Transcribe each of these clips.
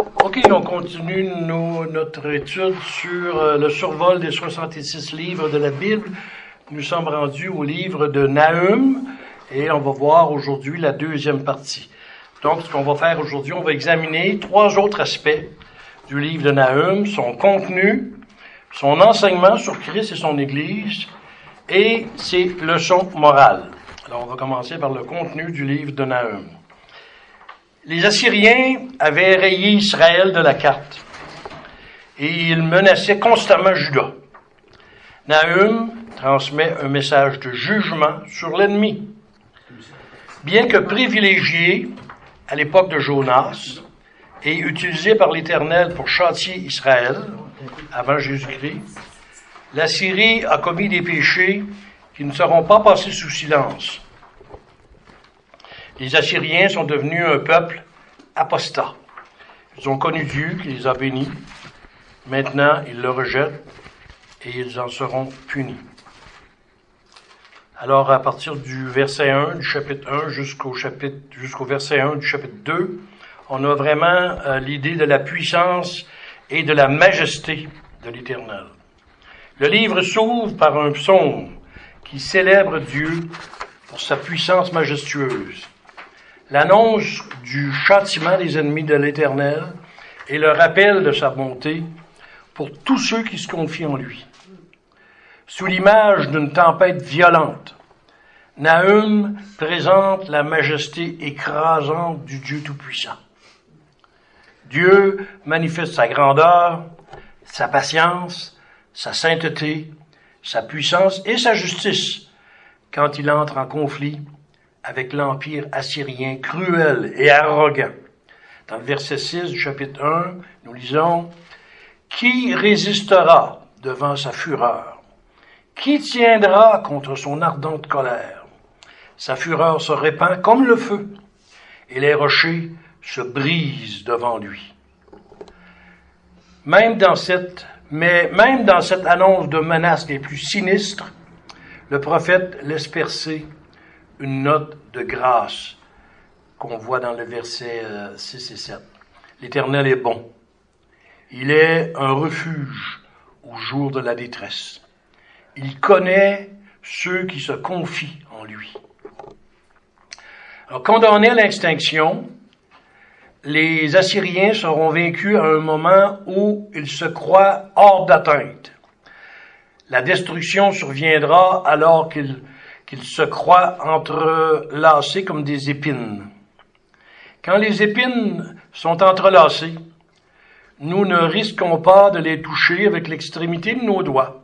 OK, on continue notre étude sur le survol des 66 livres de la Bible. Nous sommes rendus au livre de Nahum et on va voir aujourd'hui la deuxième partie. Donc, ce qu'on va faire aujourd'hui, on va examiner 3 autres aspects du livre de Nahum, son contenu, son enseignement sur Christ et son Église et ses leçons morales. Alors, on va commencer par le contenu du livre de Nahum. Les Assyriens avaient rayé Israël de la carte et ils menaçaient constamment Juda. Nahum transmet un message de jugement sur l'ennemi. Bien que privilégié à l'époque de Jonas et utilisé par l'Éternel pour châtier Israël avant Jésus-Christ, l'Assyrie a commis des péchés qui ne seront pas passés sous silence. Les Assyriens sont devenus un peuple apostat. Ils ont connu Dieu qui les a bénis. Maintenant, ils le rejettent et ils en seront punis. Alors, à partir du verset 1 du chapitre 1 jusqu'au verset 1 du chapitre 2, on a vraiment l'idée de la puissance et de la majesté de l'Éternel. Le livre s'ouvre par un psaume qui célèbre Dieu pour sa puissance majestueuse. L'annonce du châtiment des ennemis de l'Éternel et le rappel de sa bonté pour tous ceux qui se confient en lui. Sous l'image d'une tempête violente, Nahum présente la majesté écrasante du Dieu Tout-Puissant. Dieu manifeste sa grandeur, sa patience, sa sainteté, sa puissance et sa justice quand il entre en conflit avec l'empire assyrien cruel et arrogant. Dans le verset 6 du chapitre 1, nous lisons « Qui résistera devant sa fureur? Qui tiendra contre son ardente colère? Sa fureur se répand comme le feu, et les rochers se brisent devant lui. » Même dans cette annonce de menaces les plus sinistres, le prophète laisse percer une note de grâce qu'on voit dans le verset 6 et 7. L'Éternel est bon. Il est un refuge au jour de la détresse. Il connaît ceux qui se confient en lui. Alors, condamnés à l'extinction, les Assyriens seront vaincus à un moment où ils se croient hors d'atteinte. La destruction surviendra alors qu'ils se croient entrelacés comme des épines. Quand les épines sont entrelacées, nous ne risquons pas de les toucher avec l'extrémité de nos doigts.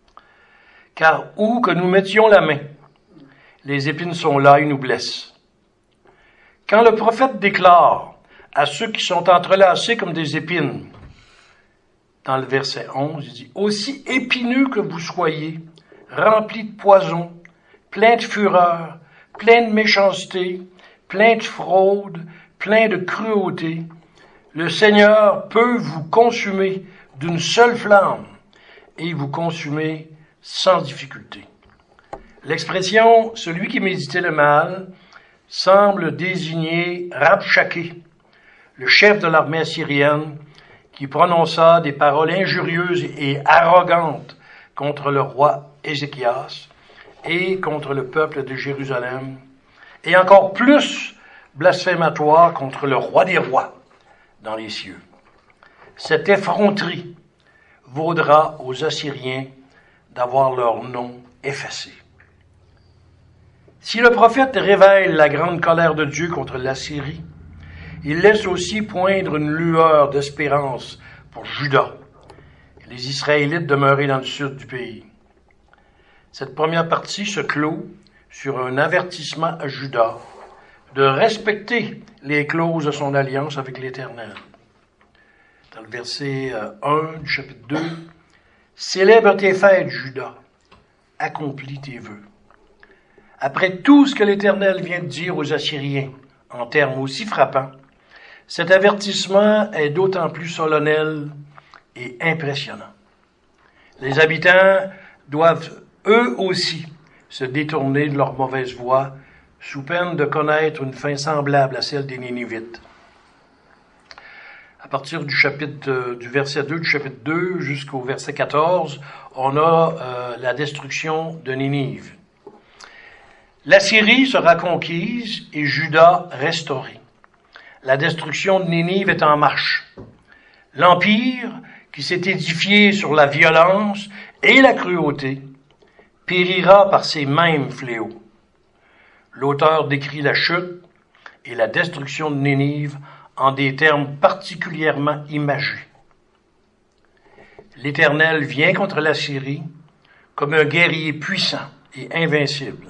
Car où que nous mettions la main, les épines sont là et nous blessent. Quand le prophète déclare à ceux qui sont entrelacés comme des épines, dans le verset 11, il dit « Aussi épineux que vous soyez, remplis de poison, plein de fureur, plein de méchanceté, plein de fraude, plein de cruauté, le Seigneur peut vous consumer d'une seule flamme et vous consumer sans difficulté. » L'expression « celui qui méditait le mal » semble désigner Rabshakeh, le chef de l'armée assyrienne, qui prononça des paroles injurieuses et arrogantes contre le roi Ézéchias et contre le peuple de Jérusalem, et encore plus blasphématoire contre le roi des rois dans les cieux. Cette effronterie vaudra aux Assyriens d'avoir leur nom effacé. Si le prophète révèle la grande colère de Dieu contre l'Assyrie, il laisse aussi poindre une lueur d'espérance pour Juda, les Israélites demeurés dans le sud du pays. Cette première partie se clôt sur un avertissement à Juda de respecter les clauses de son alliance avec l'Éternel. Dans le verset 1 du chapitre 2, « Célèbre tes fêtes, Juda, accomplis tes vœux. » Après tout ce que l'Éternel vient de dire aux Assyriens, en termes aussi frappants, cet avertissement est d'autant plus solennel et impressionnant. Les habitants doivent eux aussi se détourner de leur mauvaise voie sous peine de connaître une fin semblable à celle des Nénivites. À partir du verset 2 du chapitre 2 jusqu'au verset 14, on a la destruction de Ninive. La Syrie sera conquise et Juda restauré. La destruction de Ninive est en marche. L'empire, qui s'est édifié sur la violence et la cruauté, périra par ces mêmes fléaux. L'auteur décrit la chute et la destruction de Ninive en des termes particulièrement imagés. L'Éternel vient contre la Syrie comme un guerrier puissant et invincible.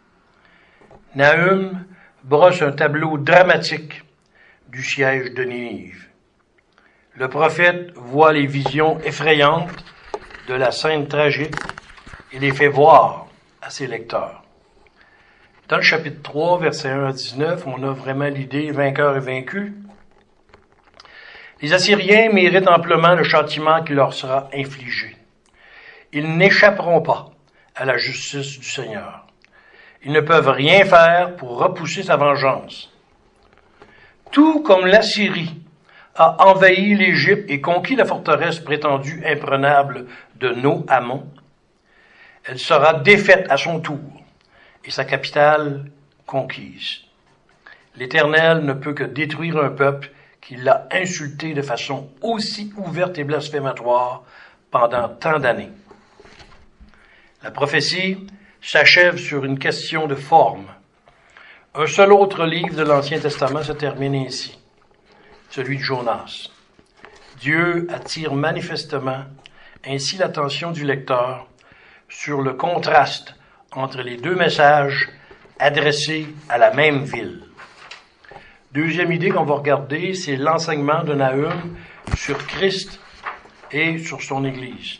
Nahum brosse un tableau dramatique du siège de Ninive. Le prophète voit les visions effrayantes de la scène tragique et les fait voir à ses lecteurs. Dans le chapitre 3, versets 1 à 19, on a vraiment l'idée vainqueur et vaincu. Les Assyriens méritent amplement le châtiment qui leur sera infligé. Ils n'échapperont pas à la justice du Seigneur. Ils ne peuvent rien faire pour repousser sa vengeance. Tout comme l'Assyrie a envahi l'Égypte et conquis la forteresse prétendue imprenable de No-Amon, elle sera défaite à son tour et sa capitale conquise. L'Éternel ne peut que détruire un peuple qui l'a insulté de façon aussi ouverte et blasphématoire pendant tant d'années. La prophétie s'achève sur une question de forme. Un seul autre livre de l'Ancien Testament se termine ainsi, celui de Jonas. Dieu attire manifestement ainsi l'attention du lecteur sur le contraste entre les deux messages adressés à la même ville. Deuxième idée qu'on va regarder, c'est l'enseignement de Nahum sur Christ et sur son Église.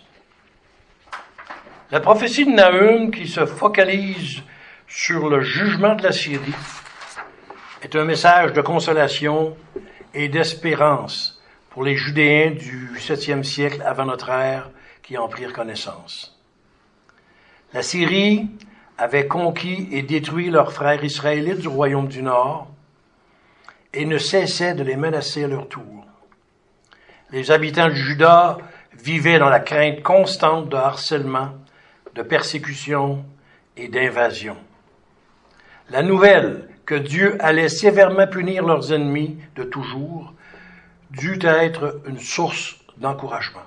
La prophétie de Nahum, qui se focalise sur le jugement de la Syrie, est un message de consolation et d'espérance pour les Judéens du 7e siècle avant notre ère qui en prirent connaissance. La Syrie avait conquis et détruit leurs frères israélites du royaume du Nord et ne cessait de les menacer à leur tour. Les habitants de Juda vivaient dans la crainte constante de harcèlement, de persécution et d'invasion. La nouvelle que Dieu allait sévèrement punir leurs ennemis de toujours dut être une source d'encouragement.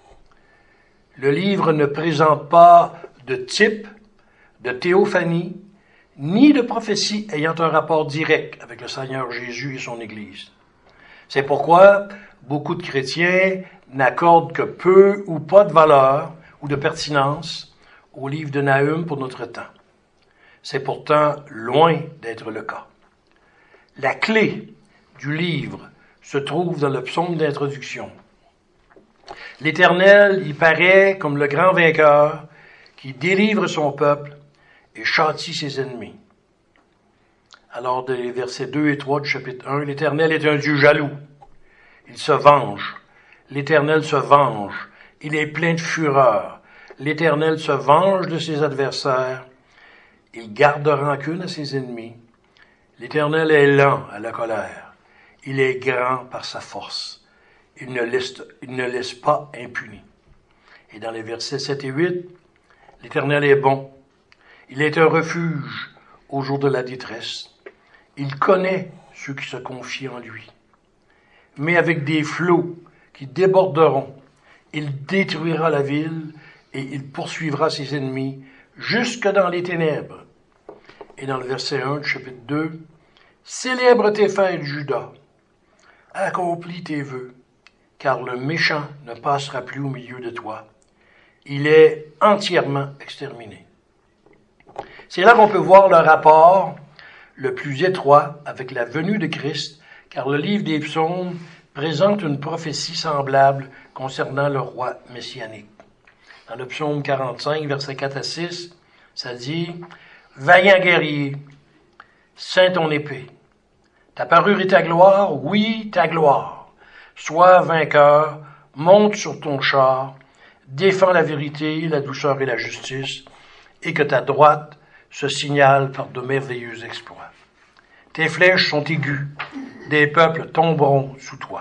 Le livre ne présente pas de type, de théophanie, ni de prophétie ayant un rapport direct avec le Seigneur Jésus et son Église. C'est pourquoi beaucoup de chrétiens n'accordent que peu ou pas de valeur ou de pertinence au livre de Nahum pour notre temps. C'est pourtant loin d'être le cas. La clé du livre se trouve dans le psaume d'introduction. L'Éternel y paraît comme le grand vainqueur qui délivre son peuple et châtie ses ennemis. Alors, des versets 2 et 3 du chapitre 1, l'Éternel est un Dieu jaloux. Il se venge. L'Éternel se venge. Il est plein de fureur. L'Éternel se venge de ses adversaires. Il garde rancune à ses ennemis. L'Éternel est lent à la colère. Il est grand par sa force. Il ne laisse pas impuni. Et dans les versets 7 et 8, l'Éternel est bon. Il est un refuge au jour de la détresse. Il connaît ceux qui se confient en lui. Mais avec des flots qui déborderont, il détruira la ville et il poursuivra ses ennemis jusque dans les ténèbres. Et dans le verset 1 du chapitre 2, « Célèbre tes fêtes, Juda, accomplis tes vœux, car le méchant ne passera plus au milieu de toi. Il est entièrement exterminé. » C'est là qu'on peut voir le rapport le plus étroit avec la venue de Christ, car le livre des psaumes présente une prophétie semblable concernant le roi messianique. Dans le psaume 45, versets 4 à 6, ça dit « Vaillant guerrier, ceins ton épée. Ta parure est ta gloire, oui, ta gloire. Sois vainqueur, monte sur ton char, défends la vérité, la douceur et la justice, et que ta droite se signale par de merveilleux exploits. Tes flèches sont aiguës, des peuples tomberont sous toi.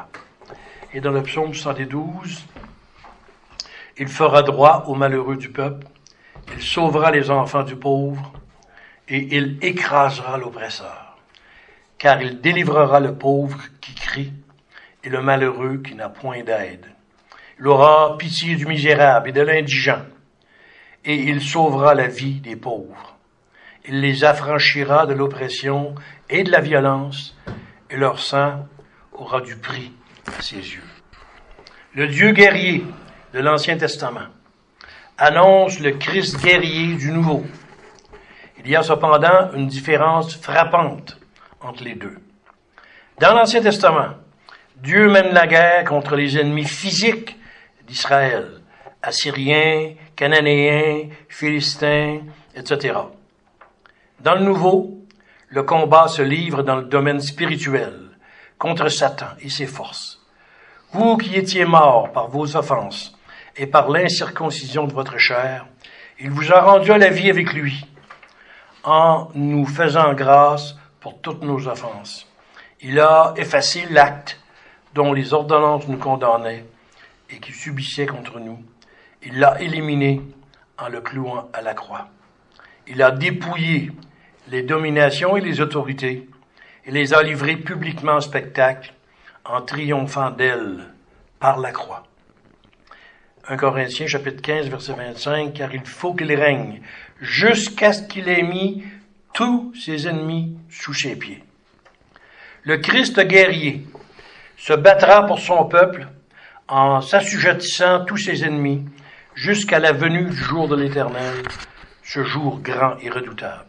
Et dans le psaume 72, il fera droit aux malheureux du peuple, il sauvera les enfants du pauvre, et il écrasera l'oppresseur. Car il délivrera le pauvre qui crie, et le malheureux qui n'a point d'aide. Il aura pitié du misérable et de l'indigent, et il sauvera la vie des pauvres. Il les affranchira de l'oppression et de la violence, et leur sang aura du prix à ses yeux. Le Dieu guerrier de l'Ancien Testament annonce le Christ guerrier du Nouveau. Il y a cependant une différence frappante entre les deux. Dans l'Ancien Testament, Dieu mène la guerre contre les ennemis physiques d'Israël, Assyriens, Cananéens, Philistins, etc. Dans le Nouveau, le combat se livre dans le domaine spirituel, contre Satan et ses forces. Vous qui étiez morts par vos offenses et par l'incirconcision de votre chair, il vous a rendu à la vie avec lui, en nous faisant grâce pour toutes nos offenses. Il a effacé l'acte dont les ordonnances nous condamnaient et qui subissait contre nous. Il l'a éliminé en le clouant à la croix. Il a dépouillé les dominations et les autorités et les a livrées publiquement en spectacle en triomphant d'elles par la croix. 1 Corinthiens chapitre 15 verset 25, car il faut qu'il règne jusqu'à ce qu'il ait mis tous ses ennemis sous ses pieds. Le Christ guerrier se battra pour son peuple en s'assujettissant tous ses ennemis jusqu'à la venue du jour de l'Éternel, ce jour grand et redoutable.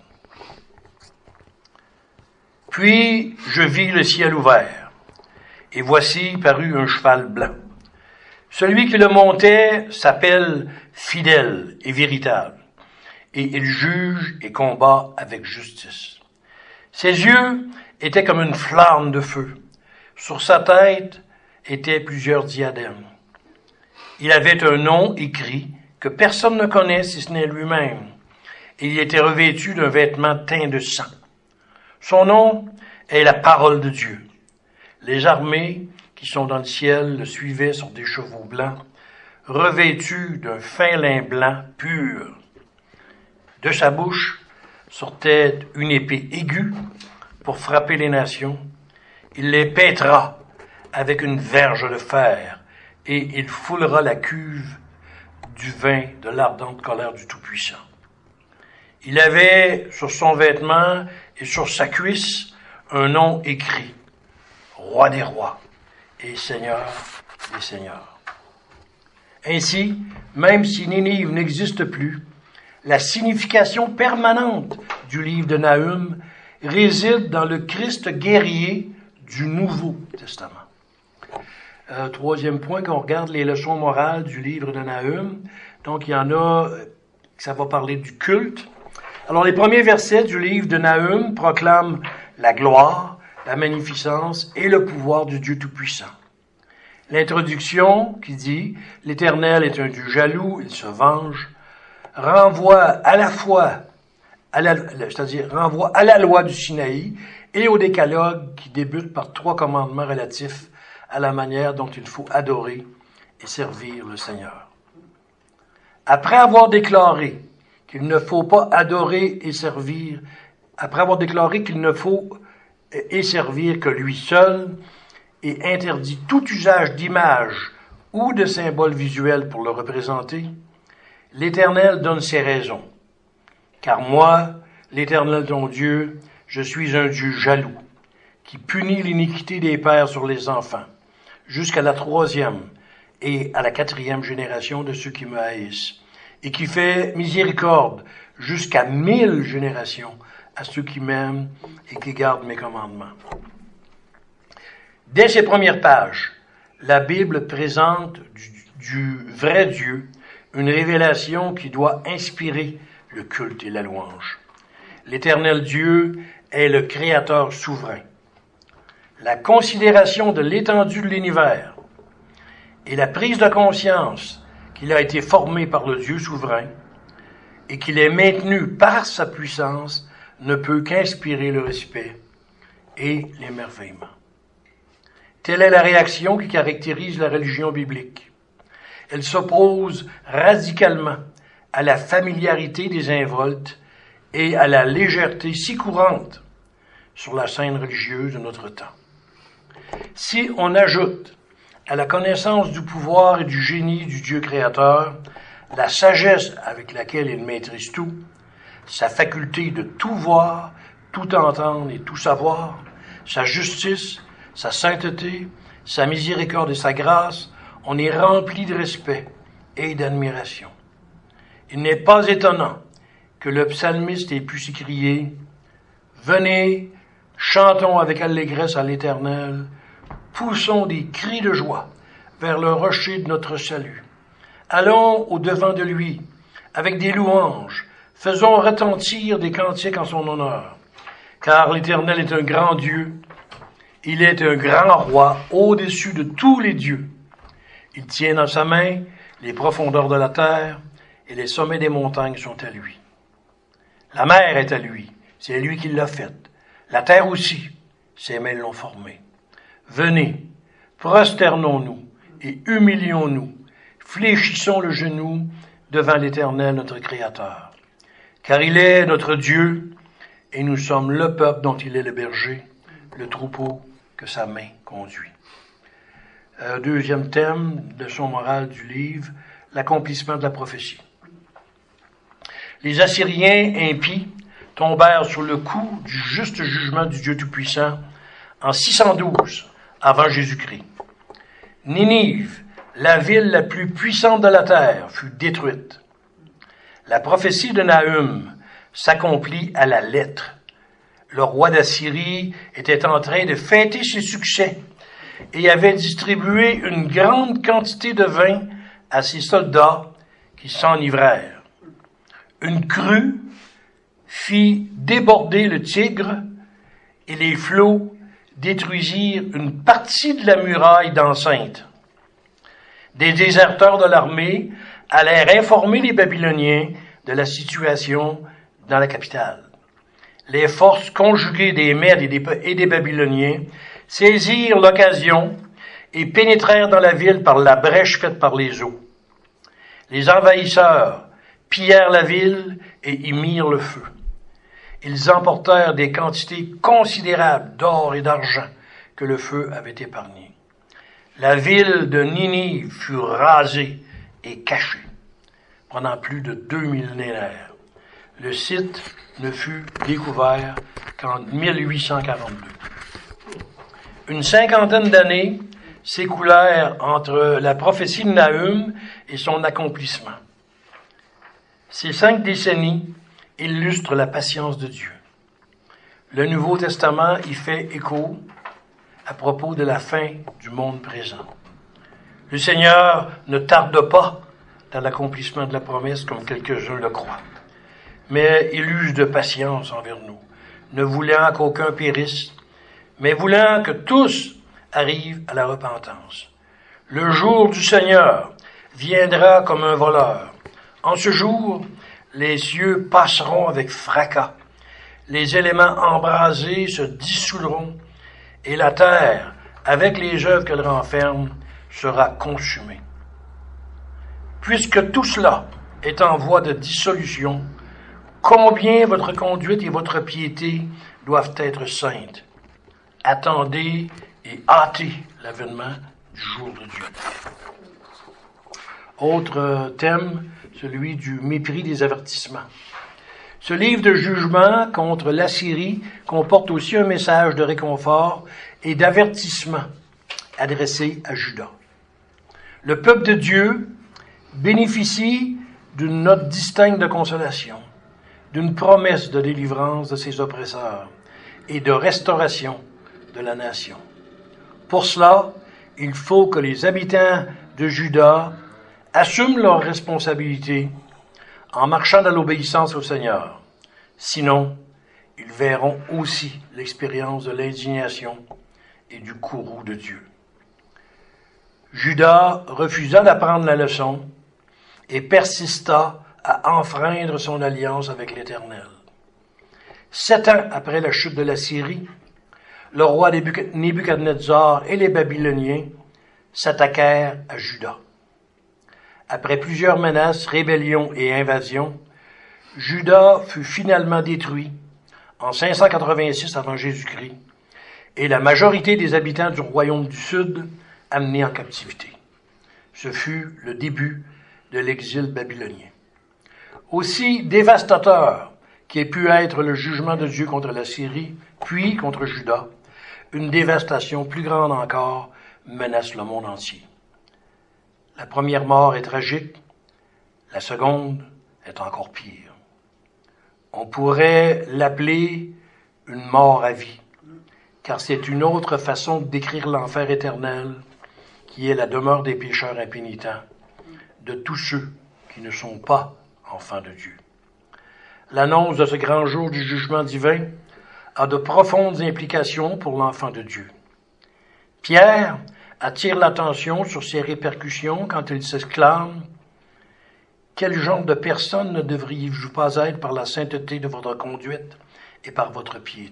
Puis je vis le ciel ouvert, et voici parut un cheval blanc. Celui qui le montait s'appelle fidèle et véritable, et il juge et combat avec justice. Ses yeux étaient comme une flamme de feu. Sur sa tête étaient plusieurs diadèmes. Il avait un nom écrit que personne ne connaît si ce n'est lui-même, et il était revêtu d'un vêtement teint de sang. Son nom est la parole de Dieu. Les armées qui sont dans le ciel le suivaient sur des chevaux blancs, revêtus d'un fin lin blanc pur. De sa bouche sortait une épée aiguë pour frapper les nations. Il les paîtra avec une verge de fer, et il foulera la cuve du vin de l'ardente colère du Tout-Puissant. Il avait sur son vêtement et sur sa cuisse un nom écrit, Roi des rois et Seigneur des seigneurs. Ainsi, même si Ninive n'existe plus, la signification permanente du livre de Nahum réside dans le Christ guerrier du Nouveau Testament. Troisième point, quand on regarde les leçons morales du livre de Nahum, donc il y en a, ça va parler du culte. Alors les premiers versets du livre de Nahum proclament la gloire, la magnificence et le pouvoir du Dieu Tout-Puissant. L'introduction qui dit « L'Éternel est un Dieu jaloux, il se venge », renvoie à la fois, renvoie à la loi du Sinaï et au décalogue qui débute par 3 commandements relatifs à la manière dont il faut adorer et servir le Seigneur. Après avoir déclaré qu'il ne faut pas adorer et servir, après avoir déclaré qu'il ne faut et servir que lui seul, et interdit tout usage d'image ou de symboles visuels pour le représenter, l'Éternel donne ses raisons. Car moi, l'Éternel ton Dieu, je suis un Dieu jaloux, qui punit l'iniquité des pères sur les enfants, jusqu'à la 3e et à la 4e génération de ceux qui me haïssent, et qui fait miséricorde jusqu'à 1000 générations à ceux qui m'aiment et qui gardent mes commandements. Dès ses premières pages, la Bible présente du vrai Dieu une révélation qui doit inspirer le culte et la louange. L'Éternel Dieu est le Créateur souverain. La considération de l'étendue de l'univers et la prise de conscience qu'il a été formé par le Dieu souverain et qu'il est maintenu par sa puissance ne peut qu'inspirer le respect et l'émerveillement. Telle est la réaction qui caractérise la religion biblique. Elle s'oppose radicalement à la familiarité des involtes et à la légèreté si courante sur la scène religieuse de notre temps. Si on ajoute à la connaissance du pouvoir et du génie du Dieu créateur la sagesse avec laquelle il maîtrise tout, sa faculté de tout voir, tout entendre et tout savoir, sa justice, sa sainteté, sa miséricorde et sa grâce, on est rempli de respect et d'admiration. Il n'est pas étonnant que le psalmiste ait pu s'écrier « Venez, chantons avec allégresse à l'Éternel, poussons des cris de joie vers le rocher de notre salut. Allons au-devant de lui avec des louanges, faisons retentir des cantiques en son honneur. Car l'Éternel est un grand Dieu, il est un grand roi au-dessus de tous les dieux. Il tient dans sa main les profondeurs de la terre et les sommets des montagnes sont à lui. La mer est à lui, c'est lui qui l'a faite. La terre aussi, ses mains l'ont formée. Venez, prosternons-nous et humilions-nous, fléchissons le genou devant l'Éternel notre Créateur. Car il est notre Dieu et nous sommes le peuple dont il est le berger, le troupeau que sa main conduit. Deuxième thème, leçon morale du livre, l'accomplissement de la prophétie. Les Assyriens impies tombèrent sur le coup du juste jugement du Dieu Tout-Puissant en 612 avant Jésus-Christ. Ninive, la ville la plus puissante de la terre, fut détruite. La prophétie de Nahum s'accomplit à la lettre. Le roi d'Assyrie était en train de fêter ses succès et avait distribué une grande quantité de vin à ses soldats qui s'enivrèrent. Une crue fit déborder le Tigre et les flots détruisirent une partie de la muraille d'enceinte. Des déserteurs de l'armée allèrent informer les Babyloniens de la situation dans la capitale. Les forces conjuguées des Mèdes et des Babyloniens saisirent l'occasion et pénétrèrent dans la ville par la brèche faite par les eaux. Les envahisseurs pillèrent la ville et y mirent le feu. Ils emportèrent des quantités considérables d'or et d'argent que le feu avait épargnées. La ville de Ninive fut rasée et cachée pendant plus de 2 millénaires. Le site ne fut découvert qu'en 1842. Une cinquantaine d'années s'écoulèrent entre la prophétie de Nahum et son accomplissement. Ces 5 décennies illustrent la patience de Dieu. Le Nouveau Testament y fait écho à propos de la fin du monde présent. Le Seigneur ne tarde pas dans l'accomplissement de la promesse comme quelques-uns le croient, mais il use de patience envers nous, ne voulant qu'aucun périsse, mais voulant que tous arrivent à la repentance. Le jour du Seigneur viendra comme un voleur. En ce jour, les cieux passeront avec fracas, les éléments embrasés se dissoudront, et la terre, avec les œuvres qu'elle renferme, sera consumée. Puisque tout cela est en voie de dissolution, combien votre conduite et votre piété doivent être saintes. Attendez et hâtez l'avènement du jour de Dieu. Autre thème, celui du mépris des avertissements. Ce livre de jugement contre l'Assyrie comporte aussi un message de réconfort et d'avertissement adressé à Juda. Le peuple de Dieu bénéficie d'une note distincte de consolation, d'une promesse de délivrance de ses oppresseurs et de restauration de la nation. Pour cela, il faut que les habitants de Juda assument leurs responsabilités en marchant dans l'obéissance au Seigneur. Sinon, ils verront aussi l'expérience de l'indignation et du courroux de Dieu. Juda refusa d'apprendre la leçon et persista à enfreindre son alliance avec l'Éternel. 7 ans après la chute de la Syrie, le roi Nebuchadnezzar et les Babyloniens s'attaquèrent à Juda. Après plusieurs menaces, rébellions et invasions, Juda fut finalement détruit en 586 avant Jésus-Christ et la majorité des habitants du royaume du Sud amenés en captivité. Ce fut le début de l'exil babylonien. Aussi dévastateur qu'ait pu être le jugement de Dieu contre la Syrie, puis contre Juda, une dévastation plus grande encore menace le monde entier. La première mort est tragique, la seconde est encore pire. On pourrait l'appeler une mort à vie, car c'est une autre façon de décrire l'enfer éternel, qui est la demeure des pécheurs impénitents, de tous ceux qui ne sont pas enfants de Dieu. L'annonce de ce grand jour du jugement divin a de profondes implications pour l'enfant de Dieu. Pierre attire l'attention sur ses répercussions quand il s'exclame « Quel genre de personne ne devriez-vous pas être par la sainteté de votre conduite et par votre piété? »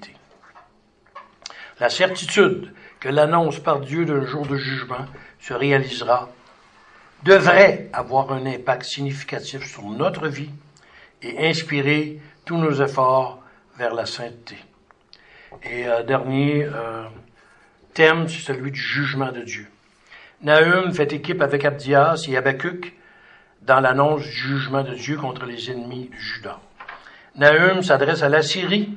La certitude que l'annonce par Dieu d'un jour de jugement se réalisera devrait avoir un impact significatif sur notre vie et inspirer tous nos efforts vers la sainteté. Et dernier thème, c'est celui du jugement de Dieu. Nahum fait équipe avec Abdias et Habacuc dans l'annonce du jugement de Dieu contre les ennemis du Juda. Nahum s'adresse à la Syrie,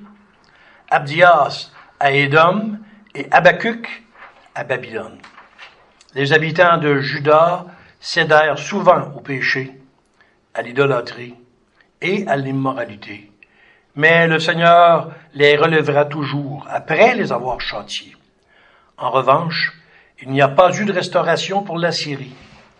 Abdias à Édom et Habacuc à Babylone. Les habitants de Juda cédèrent souvent au péché, à l'idolâtrie et à l'immoralité. Mais le Seigneur les relèvera toujours après les avoir châtiés. En revanche, il n'y a pas eu de restauration pour la Syrie.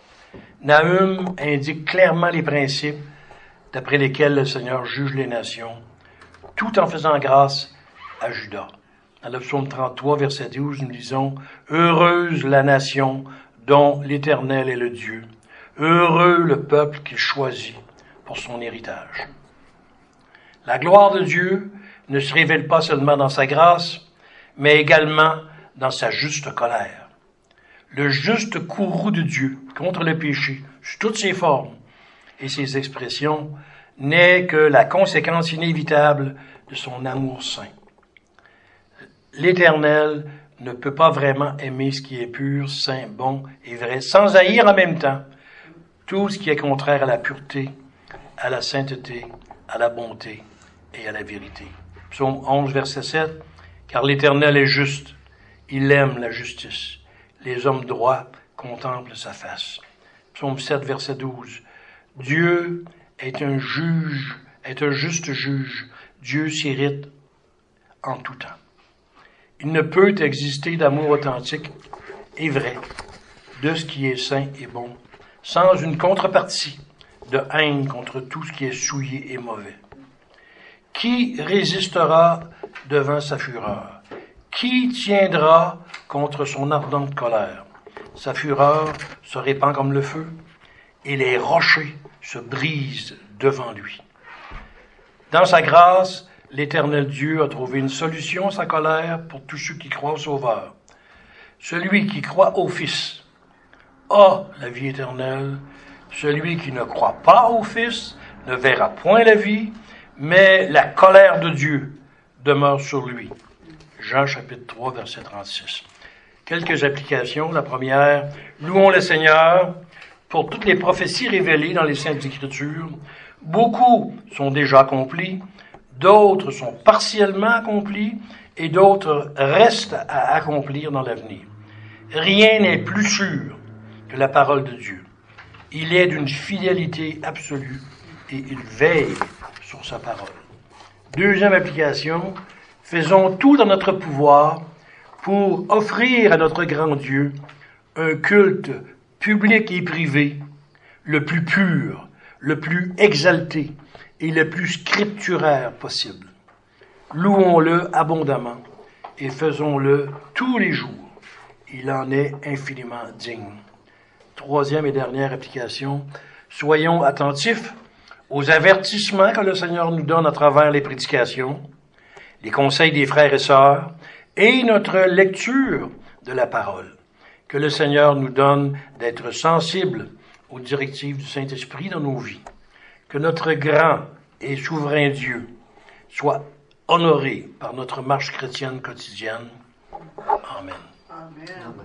Nahum indique clairement les principes d'après lesquels le Seigneur juge les nations, tout en faisant grâce à Juda. Dans le psaume 33, verset 12, nous lisons « Heureuse la nation dont l'Éternel est le Dieu. Heureux le peuple qu'il choisit pour son héritage. » La gloire de Dieu ne se révèle pas seulement dans sa grâce, mais également dans sa juste colère. Le juste courroux de Dieu contre le péché, sous toutes ses formes et ses expressions, n'est que la conséquence inévitable de son amour saint. L'Éternel ne peut pas vraiment aimer ce qui est pur, saint, bon et vrai, sans haïr en même temps tout ce qui est contraire à la pureté, à la sainteté, à la bonté et à la vérité. Psaume 11, verset 7, « Car l'Éternel est juste, il aime la justice, les hommes droits contemplent sa face. » Psaume 7, verset 12, « Dieu est un juge, est un juste juge, Dieu s'irrite en tout temps. » Il ne peut exister d'amour authentique et vrai, de ce qui est saint et bon, sans une contrepartie de haine contre tout ce qui est souillé et mauvais. Qui résistera devant sa fureur? Qui tiendra contre son ardente colère? Sa fureur se répand comme le feu, et les rochers se brisent devant lui. Dans sa grâce, l'Éternel Dieu a trouvé une solution à sa colère pour tous ceux qui croient au Sauveur. Celui qui croit au Fils a la vie éternelle. Celui qui ne croit pas au Fils ne verra point la vie, mais la colère de Dieu demeure sur lui. Jean chapitre 3, verset 36. Quelques applications. La première, louons le Seigneur pour toutes les prophéties révélées dans les Saintes Écritures. Beaucoup sont déjà accomplis. D'autres sont partiellement accomplis et d'autres restent à accomplir dans l'avenir. Rien n'est plus sûr que la parole de Dieu. Il est d'une fidélité absolue et il veille sur sa parole. Deuxième application, faisons tout dans notre pouvoir pour offrir à notre grand Dieu un culte public et privé le plus pur, le plus exalté et le plus scripturaire possible. Louons-le abondamment et faisons-le tous les jours. Il en est infiniment digne. Troisième et dernière application, soyons attentifs aux avertissements que le Seigneur nous donne à travers les prédications, les conseils des frères et sœurs et notre lecture de la parole. Que le Seigneur nous donne d'être sensibles aux directives du Saint-Esprit dans nos vies. Que notre grand et souverain Dieu soit honoré par notre marche chrétienne quotidienne. Amen. Amen.